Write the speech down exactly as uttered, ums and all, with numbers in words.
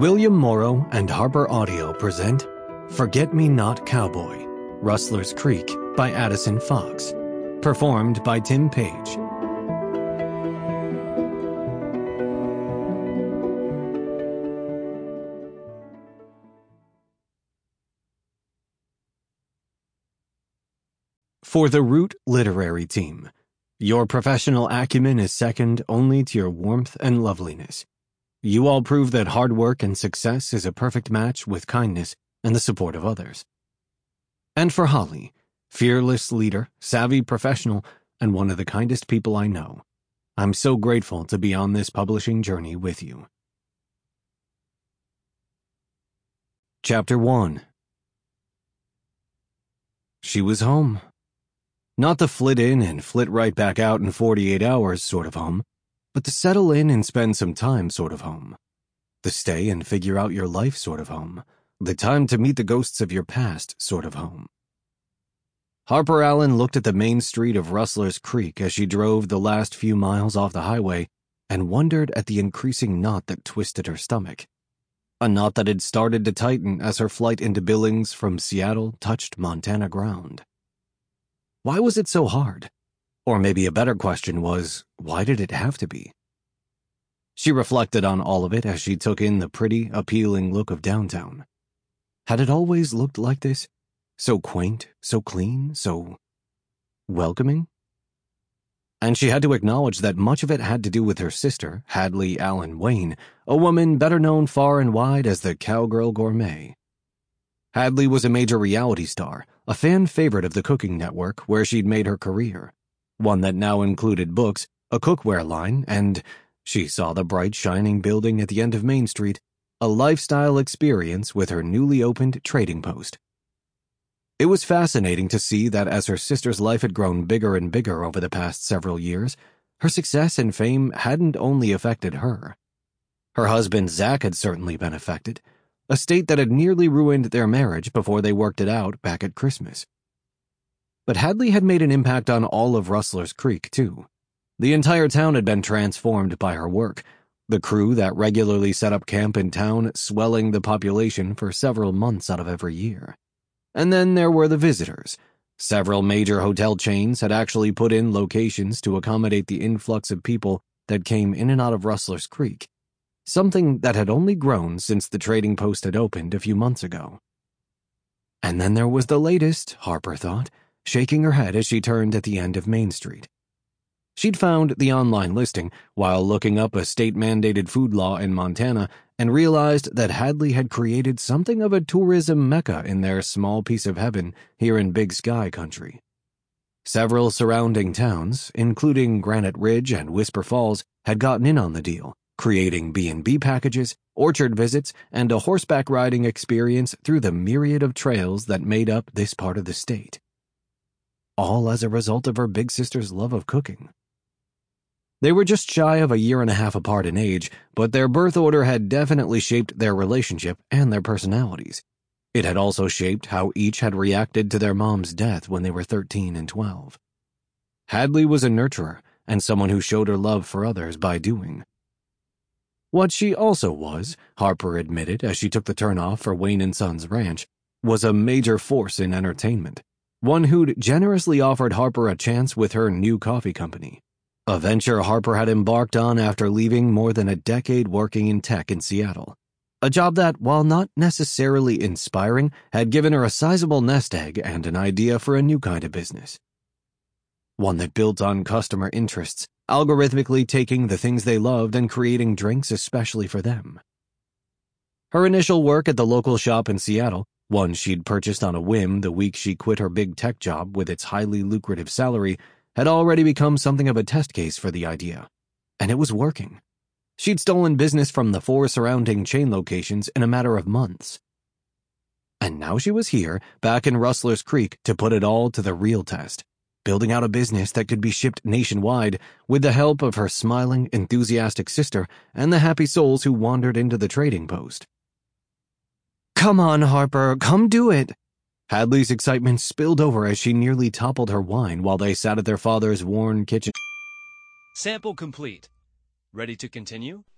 William Morrow and Harper Audio present Forget Me Not Cowboy, Rustler's Creek by Addison Fox. Performed by Tim Page. For the Root Literary Team, your professional acumen is second only to your warmth and loveliness. You all prove that hard work and success is a perfect match with kindness and the support of others. And for Holly, fearless leader, savvy professional, and one of the kindest people I know, I'm so grateful to be on this publishing journey with you. Chapter one. She was home. Not the flit in and flit right back out in forty-eight hours sort of home, but the settle in and spend some time sort of home. The stay and figure out your life sort of home. The time to meet the ghosts of your past sort of home. Harper Allen looked at the main street of Rustler's Creek as she drove the last few miles off the highway and wondered at the increasing knot that twisted her stomach. A knot that had started to tighten as her flight into Billings from Seattle touched Montana ground. Why was it so hard? Or maybe a better question was, why did it have to be? She reflected on all of it as she took in the pretty, appealing look of downtown. Had it always looked like this? So quaint, so clean, so welcoming? And she had to acknowledge that much of it had to do with her sister, Hadley Allen Wayne, a woman better known far and wide as the Cowgirl Gourmet. Hadley was a major reality star, a fan favorite of the Cooking Network where she'd made her career. One that now included books, a cookware line, and, she saw the bright shining building at the end of Main Street, a lifestyle experience with her newly opened trading post. It was fascinating to see that as her sister's life had grown bigger and bigger over the past several years, her success and fame hadn't only affected her. Her husband Zach had certainly been affected, a state that had nearly ruined their marriage before they worked it out back at Christmas. But Hadley had made an impact on all of Rustler's Creek, too. The entire town had been transformed by her work, the crew that regularly set up camp in town swelling the population for several months out of every year. And then there were the visitors. Several major hotel chains had actually put in locations to accommodate the influx of people that came in and out of Rustler's Creek, something that had only grown since the trading post had opened a few months ago. And then there was the latest, Harper thought, shaking her head as she turned at the end of Main Street. She'd found the online listing while looking up a state-mandated food law in Montana and realized that Hadley had created something of a tourism mecca in their small piece of heaven here in Big Sky country. Several surrounding towns, including Granite Ridge and Whisper Falls, had gotten in on the deal, creating B and B packages, orchard visits, and a horseback riding experience through the myriad of trails that made up this part of the state. All as a result of her big sister's love of cooking. They were just shy of a year and a half apart in age, but their birth order had definitely shaped their relationship and their personalities. It had also shaped how each had reacted to their mom's death when they were thirteen and twelve. Hadley was a nurturer and someone who showed her love for others by doing. What she also was, Harper admitted as she took the turnoff for Wayne and Sons Ranch, was a major force in entertainment. One who'd generously offered Harper a chance with her new coffee company, a venture Harper had embarked on after leaving more than a decade working in tech in Seattle, a job that, while not necessarily inspiring, had given her a sizable nest egg and an idea for a new kind of business. One that built on customer interests, algorithmically taking the things they loved and creating drinks especially for them. Her initial work at the local shop in Seattle, one she'd purchased on a whim the week she quit her big tech job with its highly lucrative salary, had already become something of a test case for the idea. And it was working. She'd stolen business from the four surrounding chain locations in a matter of months. And now she was here, back in Rustler's Creek, to put it all to the real test, building out a business that could be shipped nationwide with the help of her smiling, enthusiastic sister and the happy souls who wandered into the trading post. "Come on, Harper, come do it." Hadley's excitement spilled over as she nearly toppled her wine while they sat at their father's worn kitchen. Sample complete. Ready to continue?